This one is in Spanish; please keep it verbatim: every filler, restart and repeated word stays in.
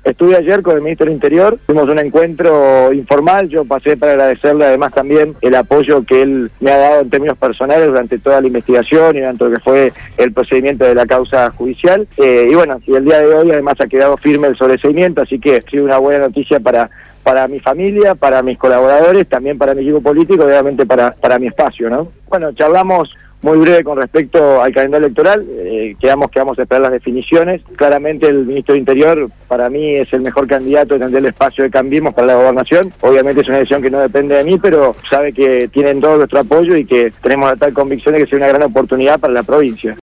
Estuve ayer con el ministro del Interior, tuvimos un encuentro informal, yo pasé para agradecerle además también el apoyo que él me ha dado en términos personales durante toda la investigación y durante lo que fue el procedimiento de la causa judicial, eh, y bueno, y el día de hoy además ha quedado firme el sobreseimiento, así que ha sido una buena noticia para para mi familia, para mis colaboradores, también para mi equipo político, obviamente para, para mi espacio, ¿no? Bueno, charlamos muy breve con respecto al calendario electoral, eh, quedamos que vamos a esperar las definiciones. Claramente el ministro de Interior para mí es el mejor candidato a tener el espacio de Cambiemos para la gobernación. Obviamente es una decisión que no depende de mí, pero sabe que tienen todo nuestro apoyo y que tenemos la tal convicción de que sea una gran oportunidad para la provincia.